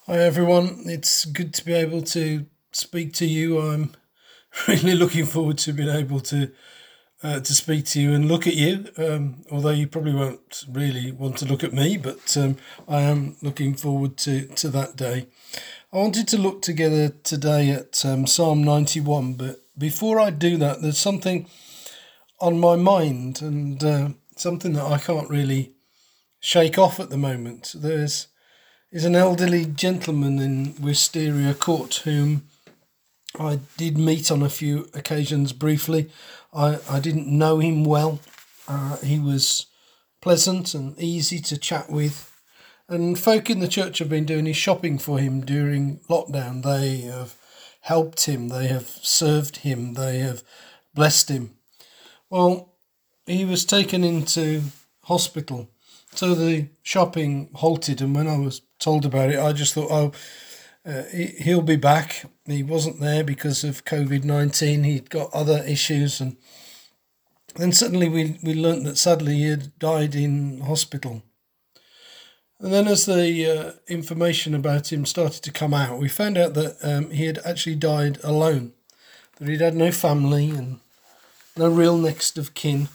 Hi everyone, it's good to be able to speak to you. I'm really looking forward to being able to speak to you and look at you. Although you probably won't really want to look at me, but I am looking forward to that day. I wanted to look together today at Psalm 91, but before I do that, there's something on my mind and something that I can't really shake off at the moment. There's is an elderly gentleman in Wisteria Court whom I did meet on a few occasions briefly. I didn't know him well. He was pleasant and easy to chat with. And folk in the church have been doing his shopping for him during lockdown. They have helped him, they have served him, they have blessed him. Well, he was taken into hospital. So the shopping halted, and when I was told about it, I just thought, he'll be back. He wasn't there because of COVID-19. He'd got other issues, and then suddenly we learnt that sadly he had died in hospital. And then as the information about him started to come out, we found out that he had actually died alone, that he'd had no family and no real next of kin.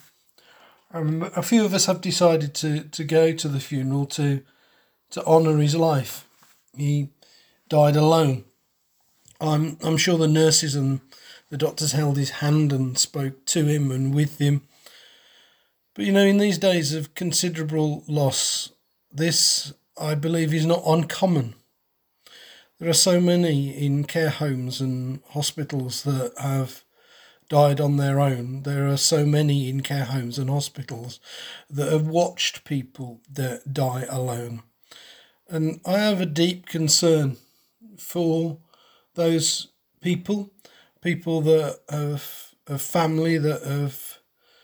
A few of us have decided to go to the funeral to honour his life. He died alone. I'm sure the nurses and the doctors held his hand and spoke to him and with him. But in these days of considerable loss, this, I believe, is not uncommon. There are so many in care homes and hospitals that have died on their own. There are so many in care homes and hospitals that have watched people that die alone. And I have a deep concern for those people that have a family that have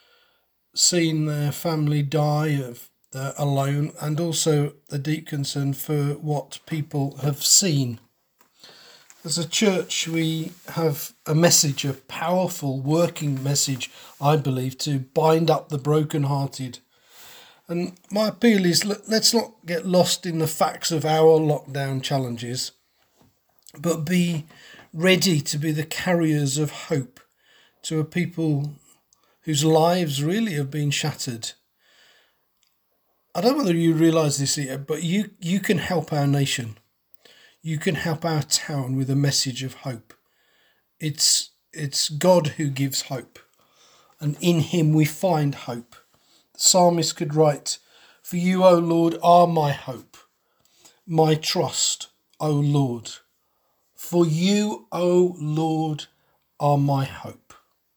seen their family die of alone, and also a deep concern for what people have seen. As a church, we have a message, a powerful working message, I believe, to bind up the brokenhearted. And my appeal is, let's not get lost in the facts of our lockdown challenges, but be ready to be the carriers of hope to a people whose lives really have been shattered. I don't know whether you realise this yet, but you can help our nation. You can help our town with a message of hope. It's God who gives hope, and in him we find hope. The psalmist could write, "For you, O Lord, are my hope, my trust, O Lord. For you, O Lord, are my hope."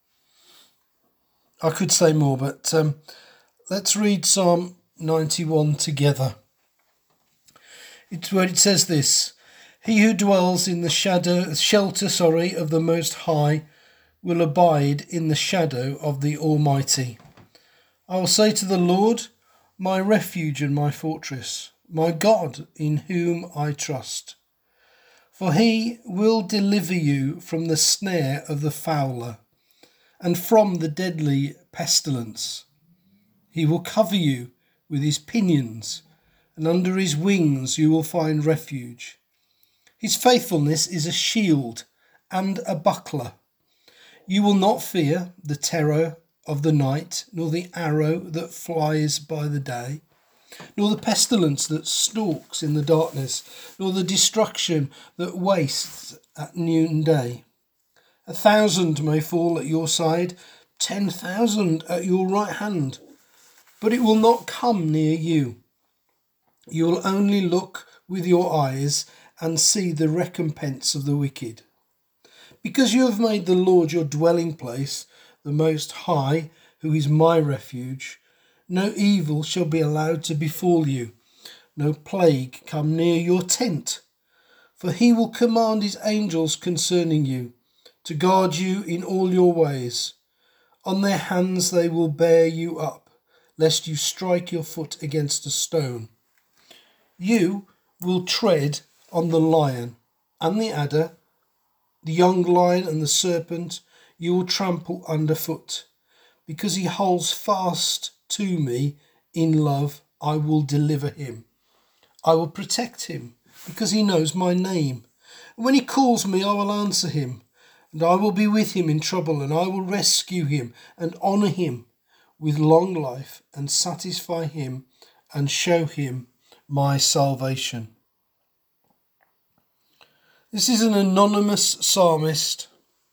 I could say more, but let's read Psalm 91 together. It's where it says this: "He who dwells in the shelter of the Most High will abide in the shadow of the Almighty. I will say to the Lord, my refuge and my fortress, my God in whom I trust. For he will deliver you from the snare of the fowler and from the deadly pestilence. He will cover you with his pinions, and under his wings you will find refuge. His faithfulness is a shield and a buckler. You will not fear the terror of the night, nor the arrow that flies by the day, nor the pestilence that stalks in the darkness, nor the destruction that wastes at noonday. 1,000 may fall at your side, 10,000 at your right hand, but it will not come near you. You will only look with your eyes and see the recompense of the wicked. Because you have made the Lord your dwelling place, the Most High, who is my refuge, no evil shall be allowed to befall you, no plague come near your tent. For he will command his angels concerning you, to guard you in all your ways. On their hands they will bear you up, lest you strike your foot against a stone. You will tread on the lion and the adder, the young lion and the serpent you will trample underfoot. Because he holds fast to me in love, I will deliver him. I will protect him because he knows my name. And when he calls me, I will answer him, and I will be with him in trouble, and I will rescue him and honour him with long life and satisfy him and show him my salvation. This is an anonymous psalmist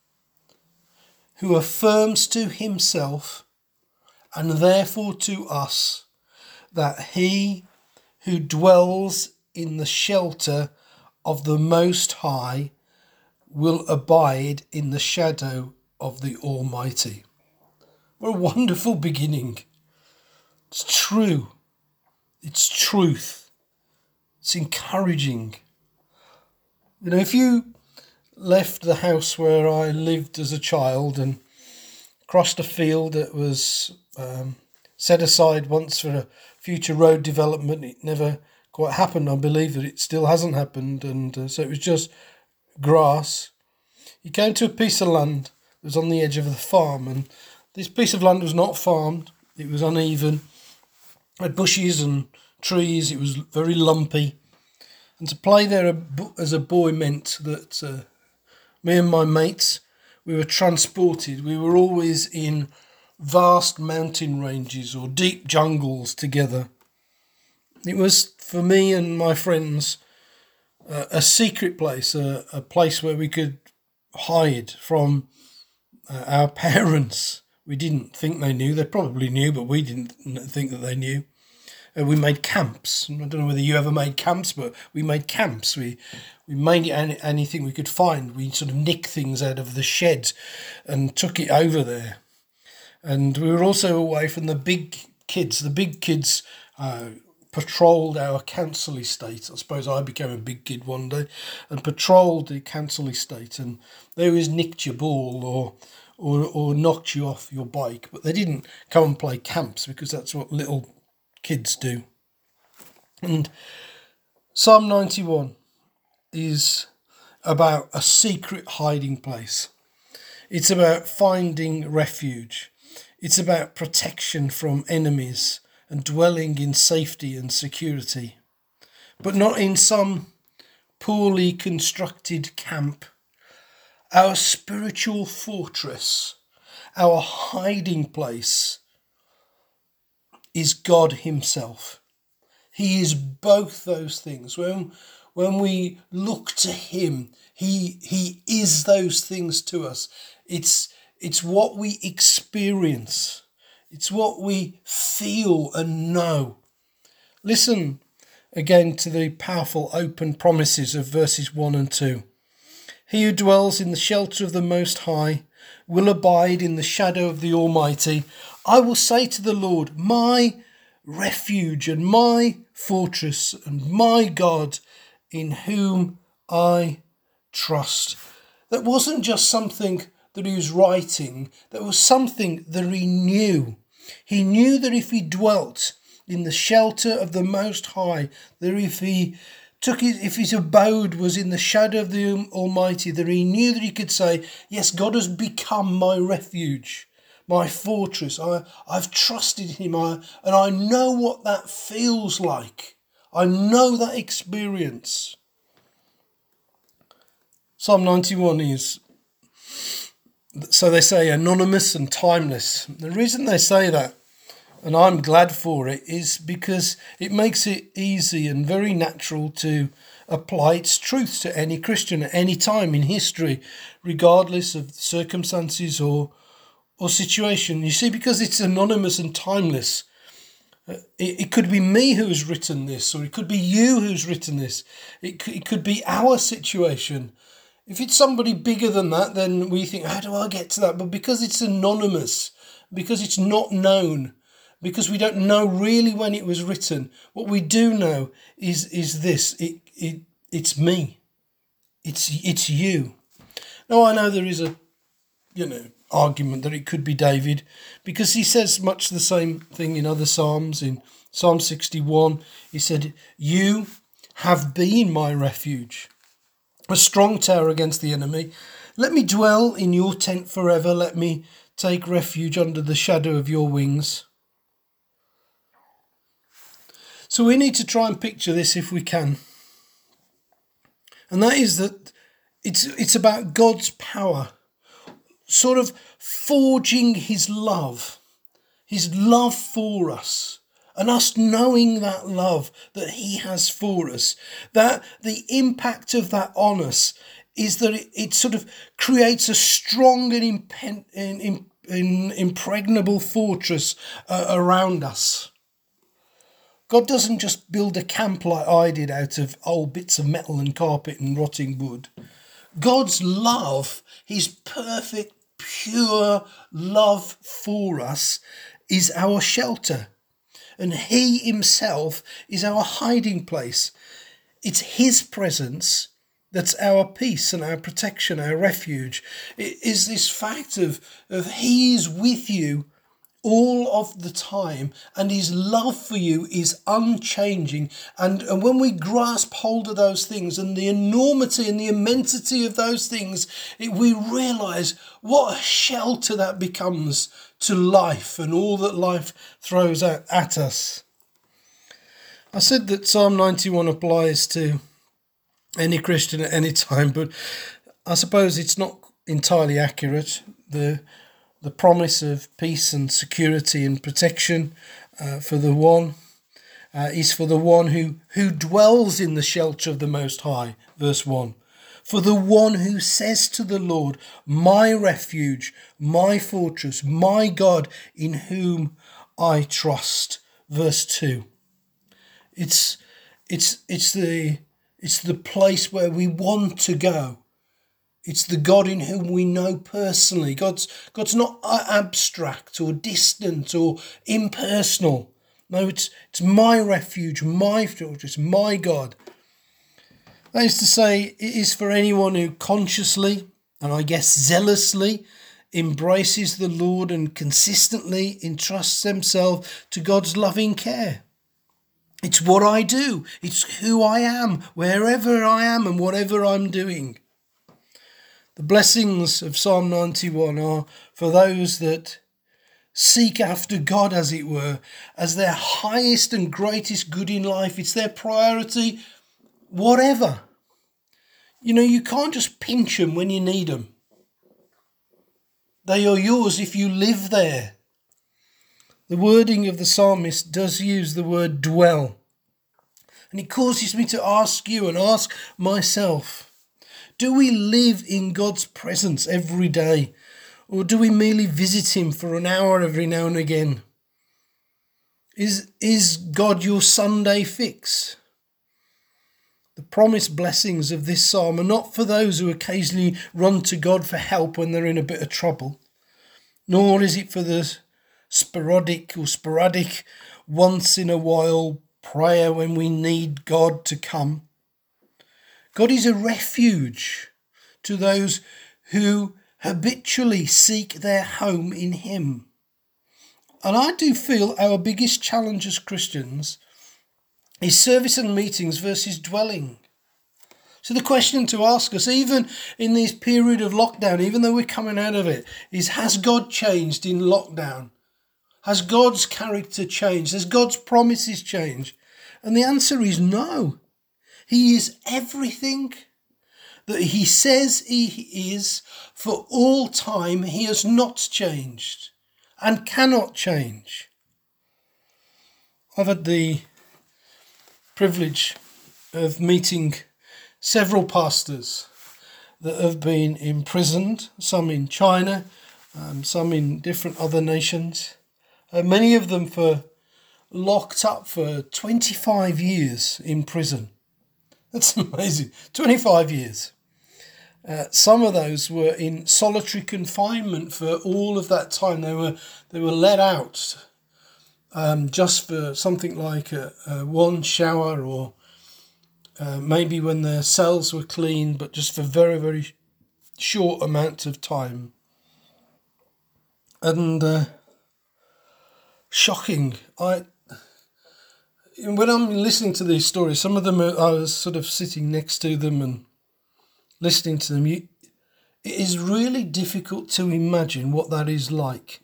who affirms to himself and therefore to us that he who dwells in the shelter of the Most High will abide in the shadow of the Almighty. What a wonderful beginning. It's true. It's truth. It's encouraging. You know, if you left the house where I lived as a child and crossed a field that was set aside once for a future road development, it never quite happened. I believe that it still hasn't happened, and so it was just grass. You came to a piece of land that was on the edge of the farm, and this piece of land was not farmed. It was uneven, it had bushes and trees. It was very lumpy, and to play there as a boy meant that me and my mates, we were transported. We were always in vast mountain ranges or deep jungles together. It was, for me and my friends, a secret place, a place where we could hide from our parents. We didn't think they knew. They probably knew, but we didn't think that they knew. We made camps. I don't know whether you ever made camps, but we made camps. We made anything we could find. We sort of nicked things out of the sheds and took it over there. And we were also away from the big kids. The big kids patrolled our council estate. I suppose I became a big kid one day and patrolled the council estate, and they always nicked your ball or knocked you off your bike. But they didn't come and play camps, because that's what little kids do. And Psalm 91 is about a secret hiding place. It's about finding refuge. It's about protection from enemies and dwelling in safety and security, but not in some poorly constructed camp. Our spiritual fortress, our hiding place, is God himself. He is both those things. When we look to him, he is those things to us. It's what we experience. It's what we feel and know. Listen again to the powerful open promises of verses 1 and 2. He who dwells in the shelter of the Most High will abide in the shadow of the Almighty. I will say to the Lord, my refuge and my fortress and my God, in whom I trust. That wasn't just something that he was writing. That was something that he knew. He knew that if he dwelt in the shelter of the Most High, that if his abode was in the shadow of the Almighty, that he knew that he could say, yes, God has become my refuge, my fortress. I've trusted him, and I know what that feels like. I know that experience. Psalm 91 is, so they say, anonymous and timeless. The reason they say that, and I'm glad for it, is because it makes it easy and very natural to apply its truth to any Christian at any time in history, regardless of circumstances or situation. You see, because it's anonymous and timeless, it could be me who has written this, or it could be you who's written this. It could be our situation. If it's somebody bigger than that, then we think, how do I get to that? But because it's anonymous, because it's not known, because we don't know really when it was written, what we do know is this: it's me, it's you. Now I know there is a argument that it could be David, because he says much the same thing in other psalms. In Psalm 61, he said, "You have been my refuge, a strong tower against the enemy. Let me dwell in your tent forever. Let me take refuge under the shadow of your wings." So we need to try and picture this if we can. And that is that it's about God's power, sort of forging his love for us, and us knowing that love that he has for us, that the impact of that on us is that it sort of creates a strong and impregnable fortress around us. God doesn't just build a camp like I did out of old bits of metal and carpet and rotting wood. God's love, his perfect, pure love for us, is our shelter. And he himself is our hiding place. It's his presence that's our peace and our protection, our refuge. It is this fact of he is with you all of the time, and his love for you is unchanging. And when we grasp hold of those things and the enormity and the immensity of those things, we realise what a shelter that becomes to life and all that life throws at us. I said that Psalm 91 applies to any Christian at any time, but I suppose it's not entirely accurate. The promise of peace and security and protection for the one is for the one who dwells in the shelter of the Most High, verse 1. For the one who says to the Lord, my refuge, my fortress, my God, in whom I trust, verse 2. It's the place where we want to go. It's the God in whom we know personally. God's not abstract or distant or impersonal. No, it's my refuge, my fortress, my God. That is to say, it is for anyone who consciously, and I guess zealously, embraces the Lord and consistently entrusts themselves to God's loving care. It's what I do. It's who I am, wherever I am and whatever I'm doing. The blessings of Psalm 91 are for those that seek after God, as it were, as their highest and greatest good in life. It's their priority, whatever. You can't just pinch them when you need them. They are yours if you live there. The wording of the psalmist does use the word dwell. And it causes me to ask you and ask myself, do we live in God's presence every day? Or do we merely visit him for an hour every now and again? Is God your Sunday fix? The promised blessings of this psalm are not for those who occasionally run to God for help when they're in a bit of trouble, nor is it for the sporadic once in a while prayer when we need God to come. God is a refuge to those who habitually seek their home in him. And I do feel our biggest challenge as Christians is service and meetings versus dwelling. So the question to ask us, even in this period of lockdown, even though we're coming out of it, is, has God changed in lockdown? Has God's character changed? Has God's promises changed? And the answer is no. He is everything that he says he is for all time. He has not changed and cannot change. I've had the privilege of meeting several pastors that have been imprisoned, some in China, some in different other nations, many of them locked up for 25 years in prison. That's amazing. 25 years. Some of those were in solitary confinement for all of that time. They were let out just for something like one shower, or maybe when their cells were clean, but just for very, very short amounts of time. And shocking. When I'm listening to these stories, some of them I was sort of sitting next to them and listening to them. It is really difficult to imagine what that is like.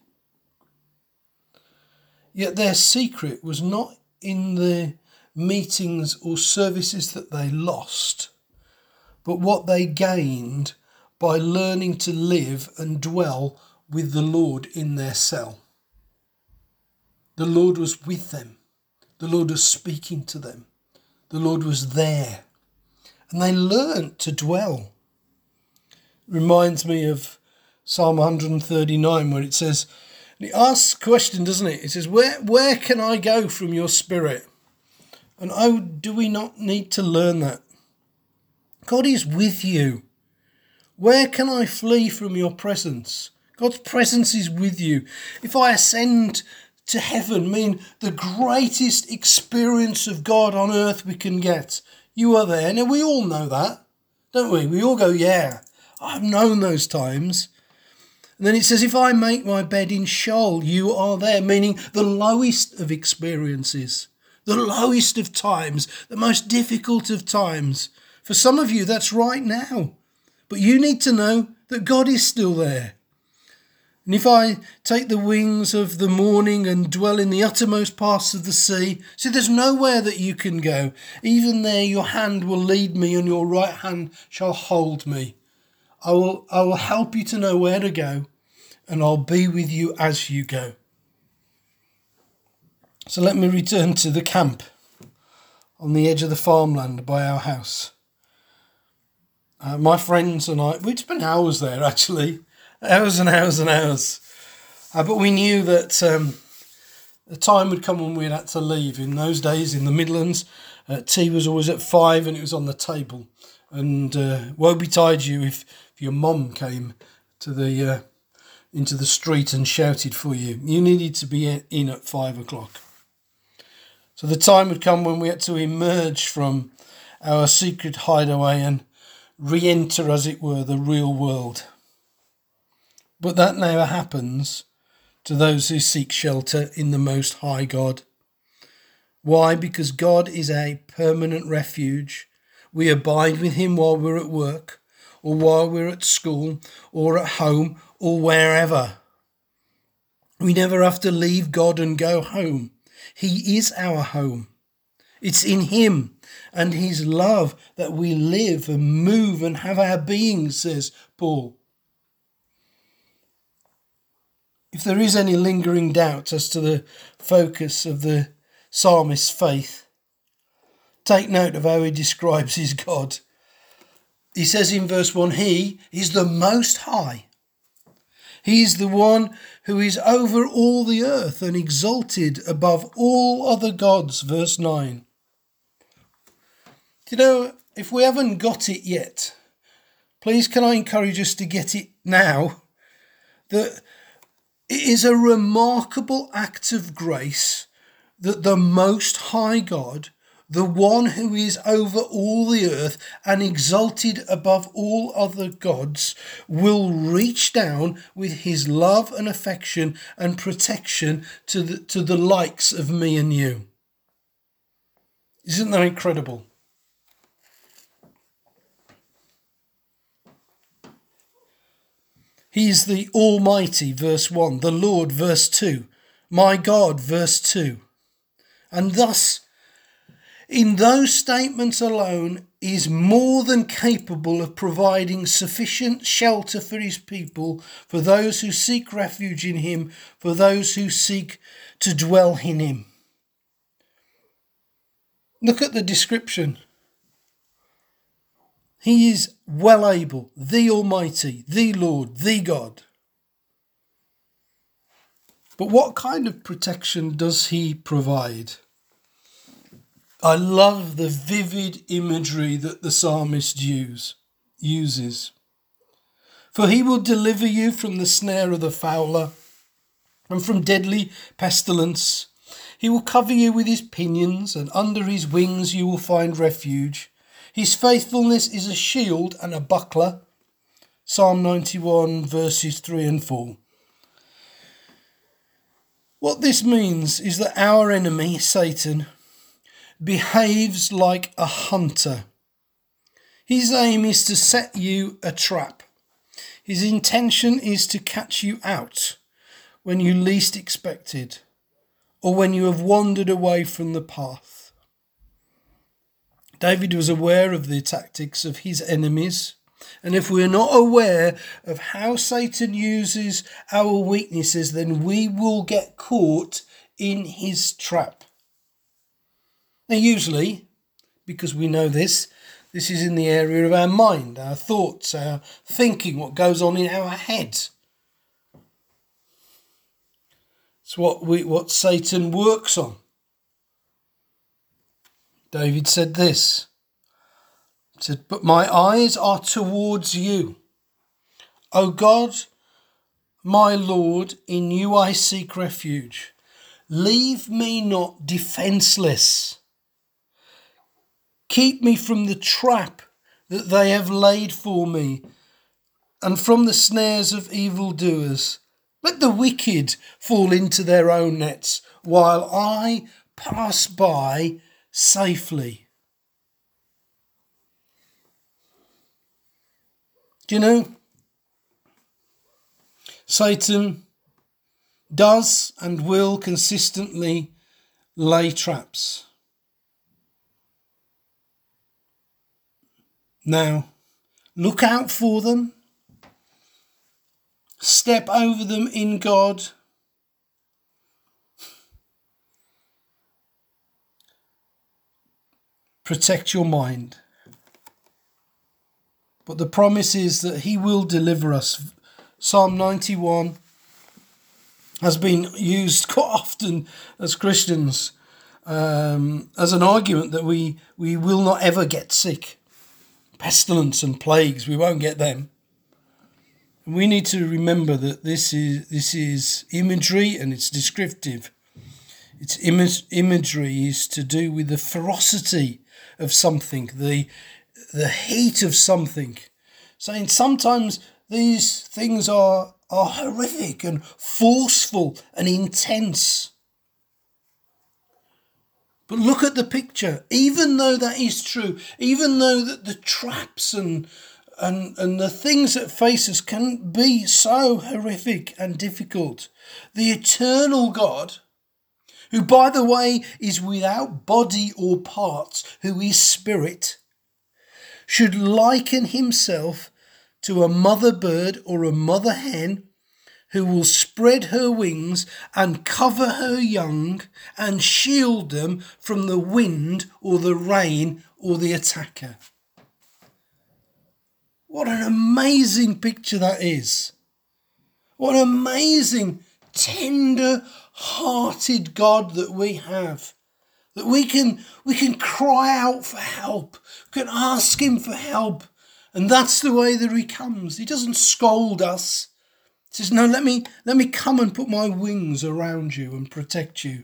Yet their secret was not in the meetings or services that they lost, but what they gained by learning to live and dwell with the Lord in their cell. The Lord was with them. The Lord was speaking to them. The Lord was there. And they learnt to dwell. Reminds me of Psalm 139 where it says, and it asks a question, doesn't it? It says, where can I go from your spirit? And oh, do we not need to learn that? God is with you. Where can I flee from your presence? God's presence is with you. If I ascend to heaven, mean the greatest experience of God on earth we can get, you are there. Now we all know that, don't we? We all go, yeah, I've known those times. And then it says, if I make my bed in Sheol, you are there, meaning the lowest of experiences, the lowest of times, the most difficult of times. For some of you, that's right now. But you need to know that God is still there. And if I take the wings of the morning and dwell in the uttermost parts of the sea, see, there's nowhere that you can go. Even there your hand will lead me and your right hand shall hold me. I will help you to know where to go, and I'll be with you as you go. So let me return to the camp on the edge of the farmland by our house. My friends and I, we'd spent hours there actually, hours and hours and hours. But we knew that the time would come when we'd had to leave. In those days in the Midlands, tea was always at 5 and it was on the table. And woe betide you if your mum came to the into the street and shouted for you. You needed to be in at 5 o'clock. So the time would come when we had to emerge from our secret hideaway and re-enter, as it were, the real world. But that never happens to those who seek shelter in the Most High God. Why? Because God is a permanent refuge. We abide with him while we're at work, or while we're at school, or at home, or wherever. We never have to leave God and go home. He is our home. It's in him and his love that we live and move and have our being, says Paul. If there is any lingering doubt as to the focus of the psalmist's faith, take note of how he describes his God. He says in verse 1, he is the Most High. He is the one who is over all the earth and exalted above all other gods. Verse 9. You know, if we haven't got it yet, please can I encourage us to get it now? That it is a remarkable act of grace that the Most High God, the one who is over all the earth and exalted above all other gods, will reach down with his love and affection and protection to the likes of me and you. Isn't that incredible? He is the Almighty, verse 1, the Lord, verse 2, my God, verse 2. And thus, in those statements alone, he is more than capable of providing sufficient shelter for his people, for those who seek refuge in him, for those who seek to dwell in him. Look at the description. He is well able, the Almighty, the Lord, the God. But what kind of protection does he provide? I love the vivid imagery that the psalmist uses. For he will deliver you from the snare of the fowler and from deadly pestilence. He will cover you with his pinions, and under his wings you will find refuge. His faithfulness is a shield and a buckler. Psalm 91 verses 3 and 4. What this means is that our enemy, Satan, behaves like a hunter. His aim is to set you a trap. His intention is to catch you out when you least expect it, or when you have wandered away from the path. David was aware of the tactics of his enemies. And if we're not aware of how Satan uses our weaknesses, then we will get caught in his trap. Now, usually, because we know this is in the area of our mind, our thoughts, our thinking, what goes on in our head. It's what Satan works on. David said this. He said, "But my eyes are towards you. O God, my Lord, in you I seek refuge. Leave me not defenceless. Keep me from the trap that they have laid for me, and from the snares of evildoers. Let the wicked fall into their own nets, while I pass by safely." Do you know, Satan does and will consistently lay traps. Now, look out for them. Step over them in God. Protect your mind. But the promise is that he will deliver us. Psalm 91 has been used quite often as Christians as an argument that we will not ever get sick. Pestilence and plagues, we won't get them. And we need to remember that this is imagery and it's descriptive. Its imagery is to do with the ferocity of something, the heat of something. Saying sometimes these things are horrific and forceful and intense. But look at the picture. Even though that is true, even though that the traps and the things that face us can be so horrific and difficult, the eternal God, who by the way is without body or parts, who is spirit, should liken himself to a mother bird or a mother hen who will spread her wings and cover her young and shield them from the wind or the rain or the attacker. What an amazing picture that is. What an amazing, tender-hearted God that we have. That we can cry out for help. We can ask him for help. And that's the way that he comes. He doesn't scold us. He says, no, let me come and put my wings around you and protect you.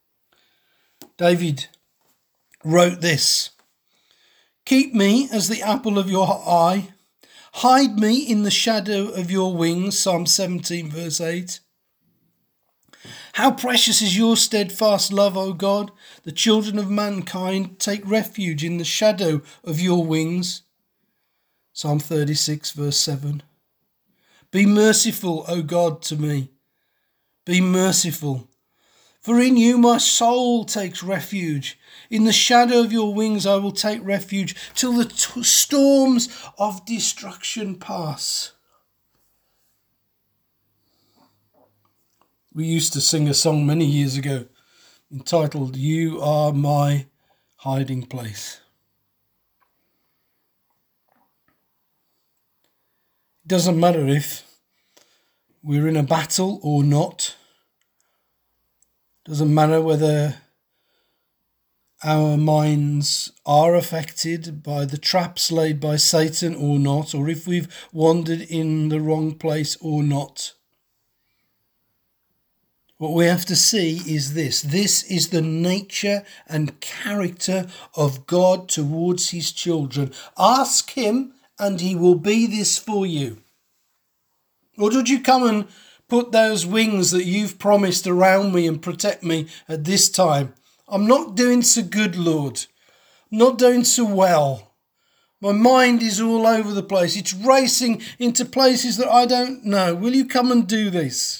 David wrote this: "Keep me as the apple of your eye. Hide me in the shadow of your wings." Psalm 17 verse 8. "How precious is your steadfast love, O God! The children of mankind take refuge in the shadow of your wings." Psalm 36 verse 7. "Be merciful, O God, to me. Be merciful. For in you my soul takes refuge. In the shadow of your wings I will take refuge till the storms of destruction pass." We used to sing a song many years ago entitled "You Are My Hiding Place." It doesn't matter if we're in a battle or not. It doesn't matter whether our minds are affected by the traps laid by Satan or not, or if we've wandered in the wrong place or not. What we have to see is this. This is the nature and character of God towards his children. Ask him and he will be this for you. Or would you come and put those wings that you've promised around me and protect me at this time? I'm not doing so good, Lord. I'm not doing so well. My mind is all over the place. It's racing into places that I don't know. Will you come and do this?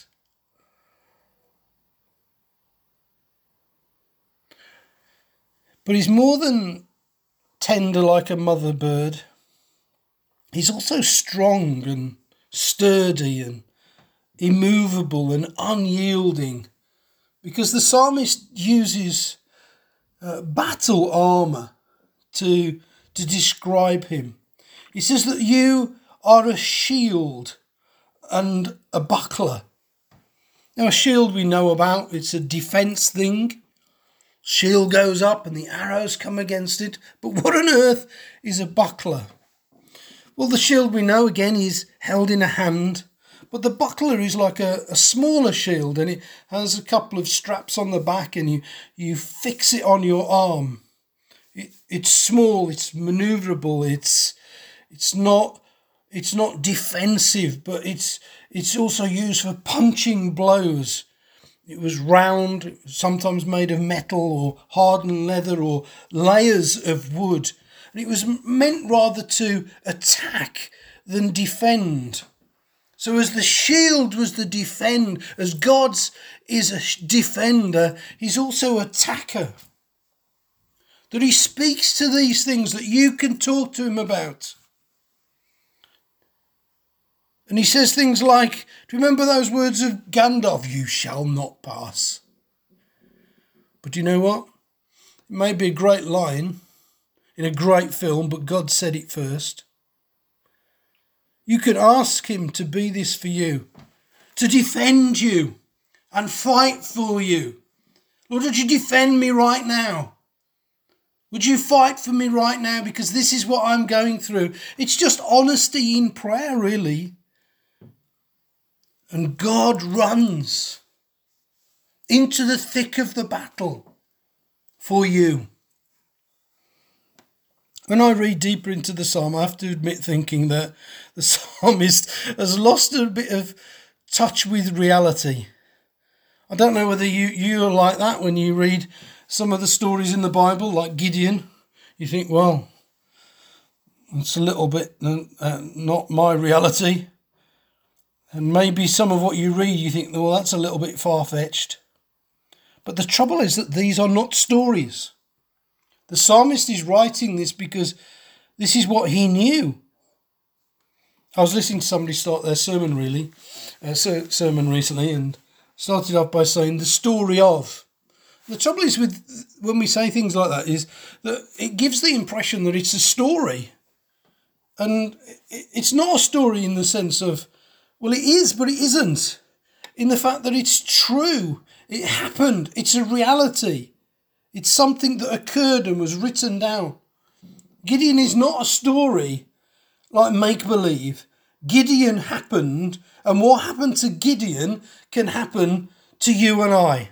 But he's more than tender like a mother bird. He's also strong and sturdy and immovable and unyielding, because the psalmist uses battle armour to describe him. He says that you are a shield and a buckler. Now, a shield we know about, it's a defence thing. Shield goes up and the arrows come against it. But what on earth is a buckler? Well, the shield we know, again, is held in a hand. But the buckler is like a smaller shield, and it has a couple of straps on the back, and you fix it on your arm. It's small, it's manoeuvrable, it's not defensive, but it's also used for punching blows. It was round, sometimes made of metal or hardened leather or layers of wood. And it was meant rather to attack than defend. So as the shield was the defend, as God's is a defender, he's also attacker. That he speaks to these things that you can talk to him about. And he says things like, do you remember those words of Gandalf? You shall not pass. But you know what? It may be a great line in a great film, but God said it first. You can ask him to be this for you, to defend you and fight for you. Lord, would you defend me right now? Would you fight for me right now? Because this is what I'm going through. It's just honesty in prayer, really. And God runs into the thick of the battle for you. When I read deeper into the psalm, I have to admit thinking that the psalmist has lost a bit of touch with reality. I don't know whether you are like that when you read some of the stories in the Bible, like Gideon. You think, well, it's a little bit not my reality. And maybe some of what you read, you think, well, that's a little bit far-fetched. But the trouble is that these are not stories. The psalmist is writing this because this is what he knew. I was listening to somebody start their sermon recently, and started off by saying the story of. The trouble is with when we say things like that is that it gives the impression that it's a story. And it's not a story in the sense of, well, it is, but it isn't. In the fact that it's true. It happened. It's a reality. It's something that occurred and was written down. Gideon is not a story like make-believe. Gideon happened, and what happened to Gideon can happen to you and I.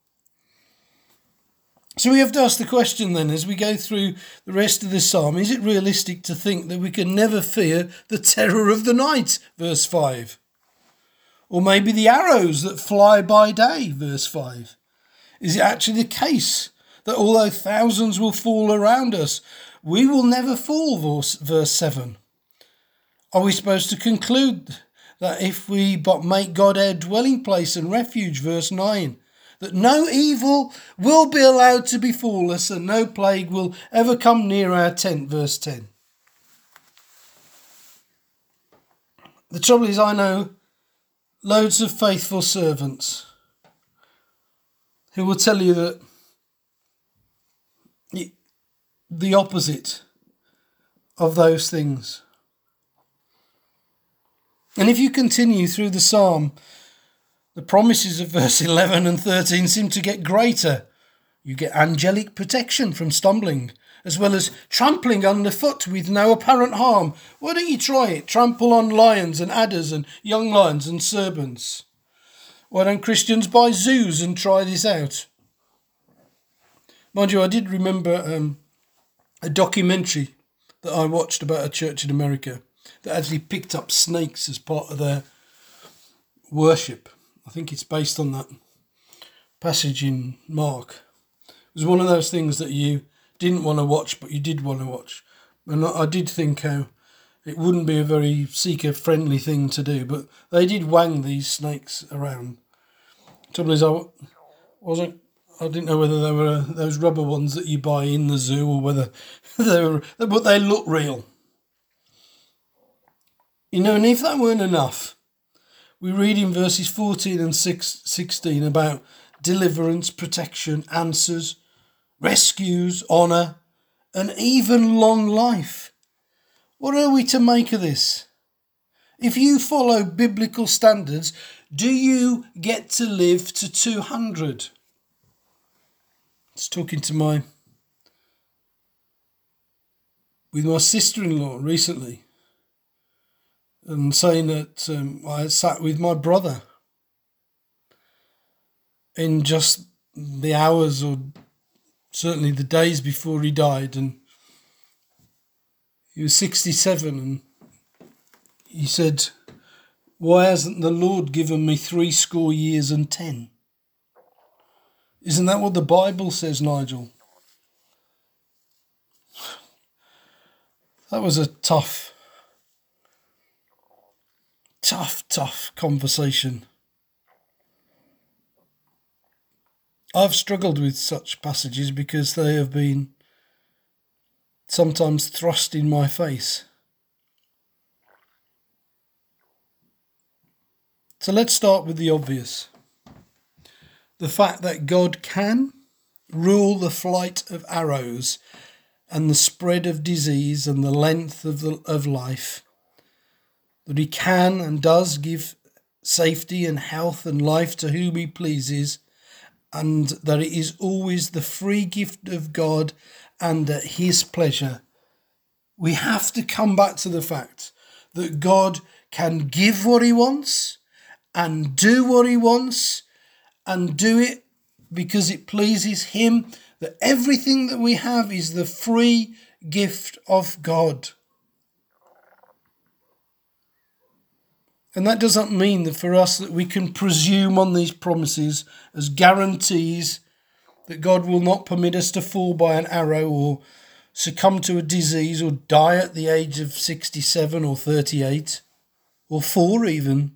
So we have to ask the question then, as we go through the rest of the psalm, is it realistic to think that we can never fear the terror of the night, verse 5? Or maybe the arrows that fly by day, verse 5? Is it actually the case that although thousands will fall around us, we will never fall, verse 7? Are we supposed to conclude that if we but make God our dwelling place and refuge, verse 9, that no evil will be allowed to befall us and no plague will ever come near our tent, verse 10? The trouble is, I know loads of faithful servants who will tell you that the opposite of those things. And if you continue through the psalm, the promises of verse 11 and 13 seem to get greater. You get angelic protection from stumbling, as well as trampling underfoot with no apparent harm. Why don't you try it? Trample on lions and adders and young lions and serpents. Why don't Christians buy zoos and try this out? Mind you, I did remember a documentary that I watched about a church in America that actually picked up snakes as part of their worship. I think it's based on that passage in Mark. It was one of those things that you didn't want to watch, but you did want to watch. And I did think how it wouldn't be a very seeker-friendly thing to do, but they did wang these snakes around. The trouble is, I didn't know whether they were those rubber ones that you buy in the zoo or whether but they look real. You know, and if that weren't enough, we read in verses 14 and 16 about deliverance, protection, answers, rescues, honour, and even long life. What are we to make of this? If you follow biblical standards, do you get to live to 200? I was talking to with my sister-in-law recently, and saying that I sat with my brother in just the hours or certainly the days before he died, and he was 67, and he said, "Why hasn't the Lord given me 60 years and 10? Isn't that what the Bible says, Nigel?" That was a tough conversation. I've struggled with such passages because they have been sometimes thrust in my face. So let's start with the obvious. The fact that God can rule the flight of arrows and the spread of disease and the length of life. That he can and does give safety and health and life to whom he pleases, and that it is always the free gift of God and at his pleasure. We have to come back to the fact that God can give what he wants and do what he wants and do it because it pleases him, that everything that we have is the free gift of God. And that doesn't mean that for us that we can presume on these promises as guarantees that God will not permit us to fall by an arrow or succumb to a disease or die at the age of 67 or 38 or 4 even.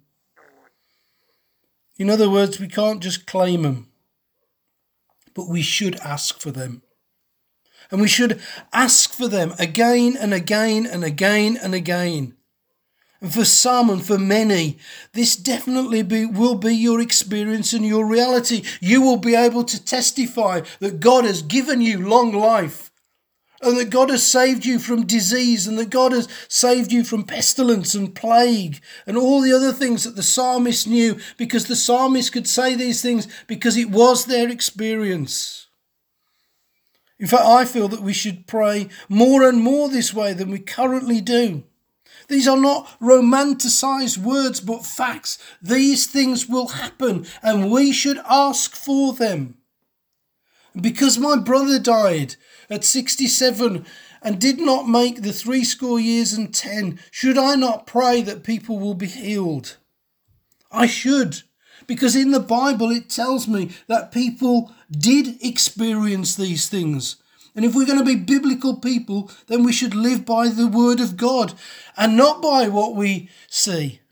In other words, we can't just claim them, but we should ask for them. And we should ask for them again and again and again and again. And for some and for many, this definitely will be your experience and your reality. You will be able to testify that God has given you long life, and that God has saved you from disease, and that God has saved you from pestilence and plague and all the other things that the psalmist knew, because the psalmist could say these things because it was their experience. In fact, I feel that we should pray more and more this way than we currently do. These are not romanticized words, but facts. These things will happen, and we should ask for them. Because my brother died at 67 and did not make the 60 years and 10, should I not pray that people will be healed? I should, because in the Bible it tells me that people did experience these things. And if we're going to be biblical people, then we should live by the word of God and not by what we see.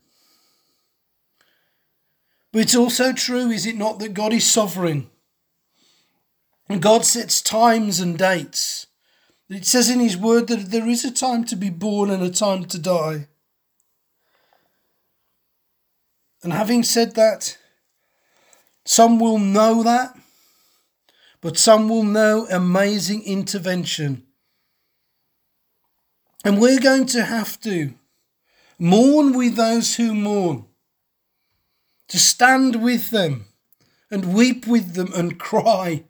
But it's also true, is it not, that God is sovereign? And God sets times and dates. It says in his word that there is a time to be born and a time to die. And having said that, some will know that, but some will know amazing intervention. And we're going to have to mourn with those who mourn, to stand with them and weep with them and cry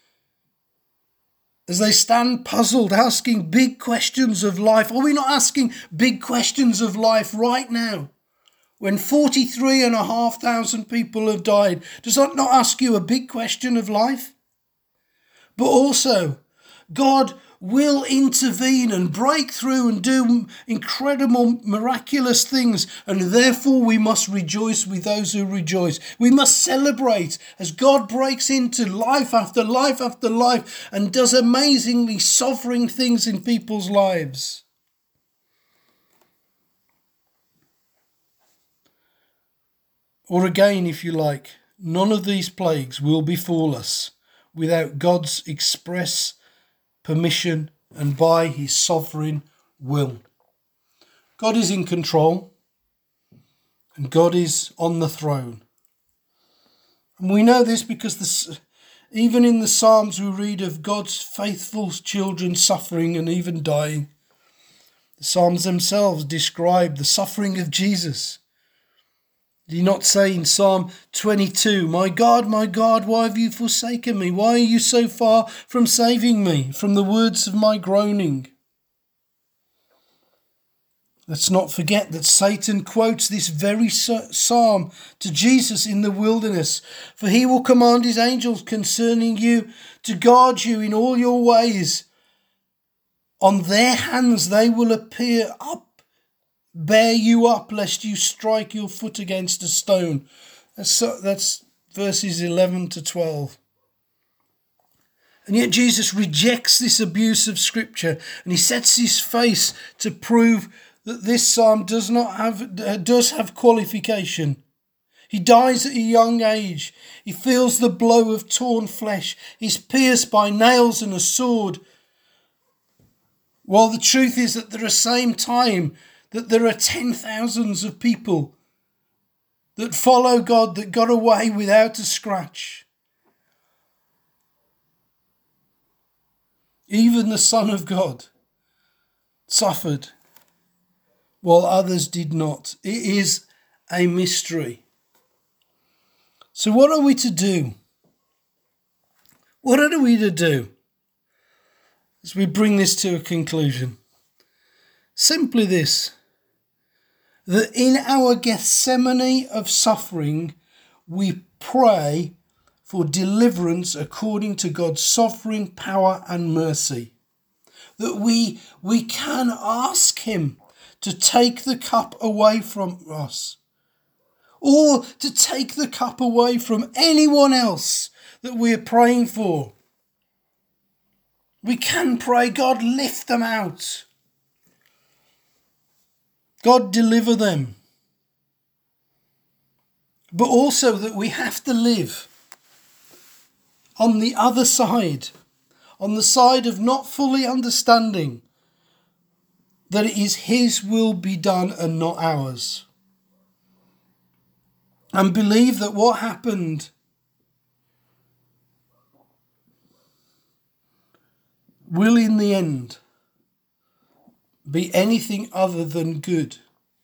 as they stand puzzled, asking big questions of life. Are we not asking big questions of life right now? When 43,500 people have died, does that not ask you a big question of life? But also, God will intervene and break through and do incredible, miraculous things. And therefore we must rejoice with those who rejoice. We must celebrate as God breaks into life after life after life and does amazingly sovereign things in people's lives. Or again, if you like, none of these plagues will befall us without God's express permission and by his sovereign will. God is in control and God is on the throne. And we know this because even in the Psalms we read of God's faithful children suffering and even dying. The Psalms themselves describe the suffering of Jesus. Did he not say in Psalm 22, my God, why have you forsaken me? Why are you so far from saving me from the words of my groaning? Let's not forget that Satan quotes this very psalm to Jesus in the wilderness. For he will command his angels concerning you to guard you in all your ways. On their hands they will bear you up, lest you strike your foot against a stone. That's verses 11 to 12. And yet Jesus rejects this abuse of Scripture, and he sets his face to prove that this psalm does have qualification. He dies at a young age. He feels the blow of torn flesh. He's pierced by nails and a sword. While the truth is that at the same time that there are 10,000s of people that follow God that got away without a scratch. Even the Son of God suffered while others did not. It is a mystery. So what are we to do? What are we to do as we bring this to a conclusion? Simply this, that in our Gethsemane of suffering, we pray for deliverance according to God's sovereign power and mercy. That we can ask him to take the cup away from us, or to take the cup away from anyone else that we are praying for. We can pray, God, lift them out. God, deliver them. But also that we have to live on the other side, on the side of not fully understanding that it is his will be done and not ours. And believe that what happened will in the end be anything other than good.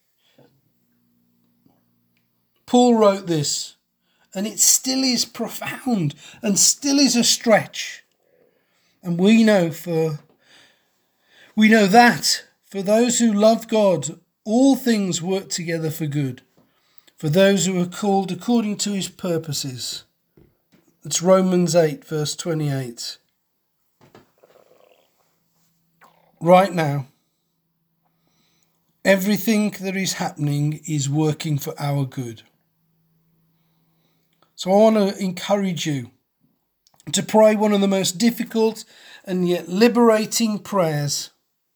Paul wrote this, and it still is profound and still is a stretch. And we know that for those who love God, all things work together for good, for those who are called according to his purposes. It's Romans 8, verse 28. Right now, everything that is happening is working for our good. So I want to encourage you to pray one of the most difficult and yet liberating prayers.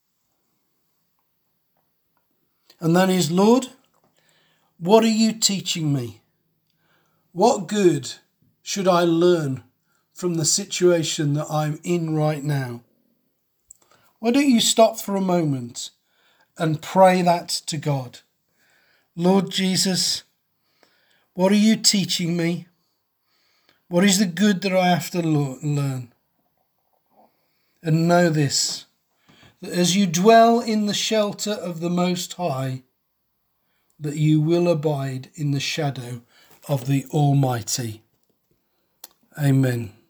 And that is, Lord, what are you teaching me? What good should I learn from the situation that I'm in right now? Why don't you stop for a moment and pray that to God? Lord Jesus, what are you teaching me? What is the good that I have to learn? And know this, that as you dwell in the shelter of the Most High, that you will abide in the shadow of the Almighty. Amen.